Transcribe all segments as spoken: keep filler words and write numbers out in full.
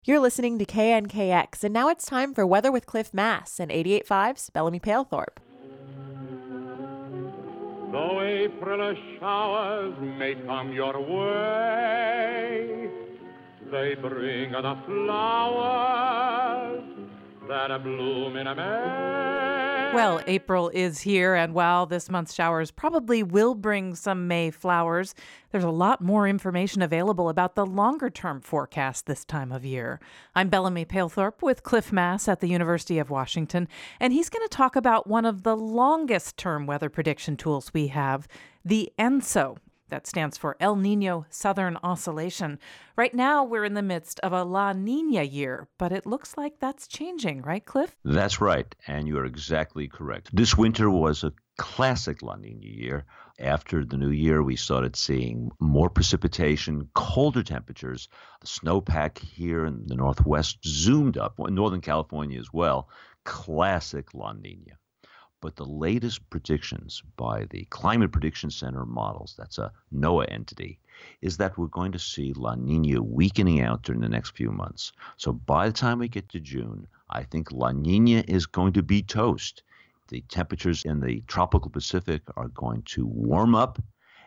You're listening to K N K X, and now it's time for Weather with Cliff Mass and eighty-eight point five's Bellamy Palethorpe. Though April showers may come your way, they bring the flowers that bloom in May. Well, April is here, and while this month's showers probably will bring some May flowers, there's a lot more information available about the longer-term forecast this time of year. I'm Bellamy Palethorpe with Cliff Mass at the University of Washington, and he's going to talk about one of the longest-term weather prediction tools we have, the ENSO. That stands for El Niño Southern Oscillation. Right now, we're in the midst of a La Niña year, but it looks like that's changing, right, Cliff? That's right, and you are exactly correct. This winter was a classic La Niña year. After the new year, we started seeing more precipitation, colder temperatures. The snowpack here in the Northwest zoomed up, in Northern California as well. Classic La Niña. But the latest predictions by the Climate Prediction Center models, that's a NOAA entity, is that we're going to see La Niña weakening out during the next few months. So by the time we get to June, I think La Niña is going to be toast. The temperatures in the tropical Pacific are going to warm up,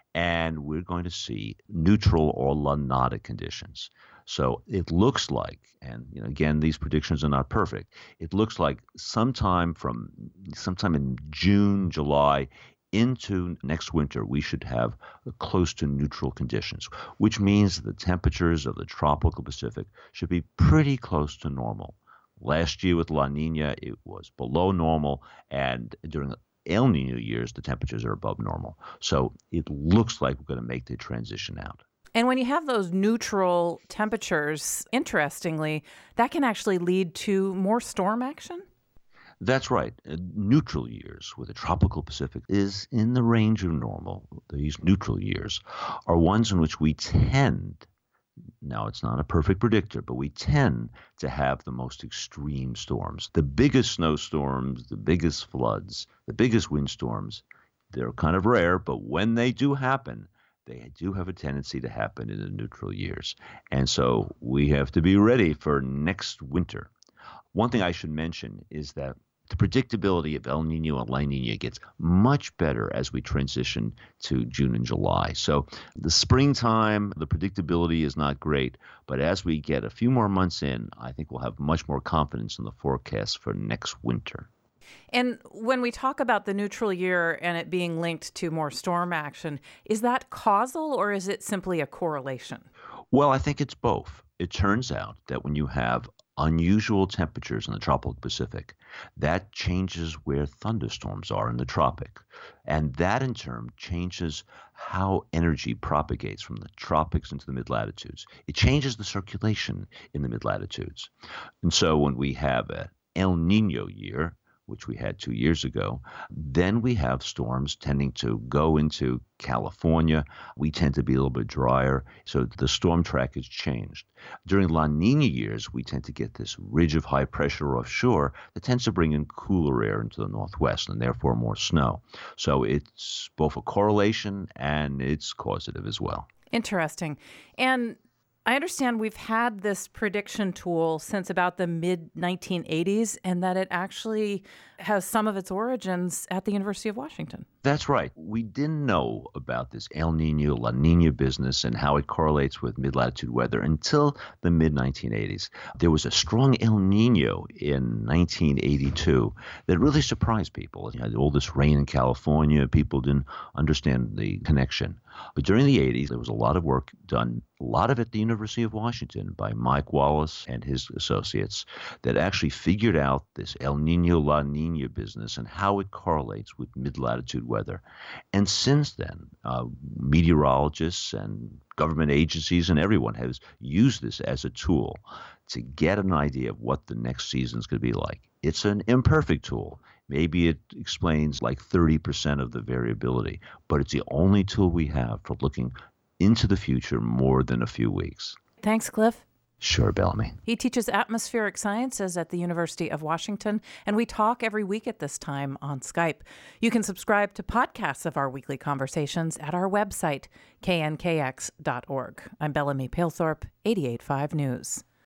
and we're going to see neutral or La Nada conditions. So it looks like, and you know, again, these predictions are not perfect. It looks like sometime from sometime in June, July, into next winter, we should have close to neutral conditions, which means the temperatures of the tropical Pacific should be pretty close to normal. Last year with La Niña, it was below normal, and during El Niño years, the temperatures are above normal. So it looks like we're going to make the transition out. And when you have those neutral temperatures, interestingly, that can actually lead to more storm action? That's right. Uh, neutral years with the tropical Pacific is in the range of normal. These neutral years are ones in which we tend, now it's not a perfect predictor, but we tend to have the most extreme storms. The biggest snowstorms, the biggest floods, the biggest windstorms, they're kind of rare, but when they do happen, they do have a tendency to happen in the neutral years. And so we have to be ready for next winter. One thing I should mention is that the predictability of El Niño and La Niña gets much better as we transition to June and July. So the springtime, the predictability is not great, but as we get a few more months in, I think we'll have much more confidence in the forecast for next winter. And when we talk about the neutral year and it being linked to more storm action, is that causal or is it simply a correlation? Well, I think it's both. It turns out that when you have unusual temperatures in the tropical Pacific, that changes where thunderstorms are in the tropic. And that in turn changes how energy propagates from the tropics into the mid-latitudes. It changes the circulation in the mid-latitudes. And so when we have an El Niño year, which we had two years ago, then we have storms tending to go into California. We tend to be a little bit drier, so the storm track has changed. During La Niña years, we tend to get this ridge of high pressure offshore that tends to bring in cooler air into the northwest and therefore more snow. So it's both a correlation and it's causative as well. Interesting. And I understand we've had this prediction tool since about the mid nineteen eighties and that it actually has some of its origins at the University of Washington. That's right. We didn't know about this El Niño, La Niña business and how it correlates with mid-latitude weather until the mid nineteen eighties. There was a strong El Niño in nineteen eighty-two that really surprised people. You had all this rain in California. People didn't understand the connection. But during the eighties, there was a lot of work done, a lot of it at the University of Washington by Mike Wallace and his associates that actually figured out this El Niño, La Niña business and how it correlates with mid-latitude weather. And since then, uh, meteorologists and government agencies and everyone has used this as a tool to get an idea of what the next season is going to be like. It's an imperfect tool. Maybe it explains like thirty percent of the variability, but it's the only tool we have for looking into the future more than a few weeks. Thanks, Cliff. Sure, Bellamy. He teaches atmospheric sciences at the University of Washington, and we talk every week at this time on Skype. You can subscribe to podcasts of our weekly conversations at our website, K N K X dot org. I'm Bellamy Palethorpe, eighty-eight point five News.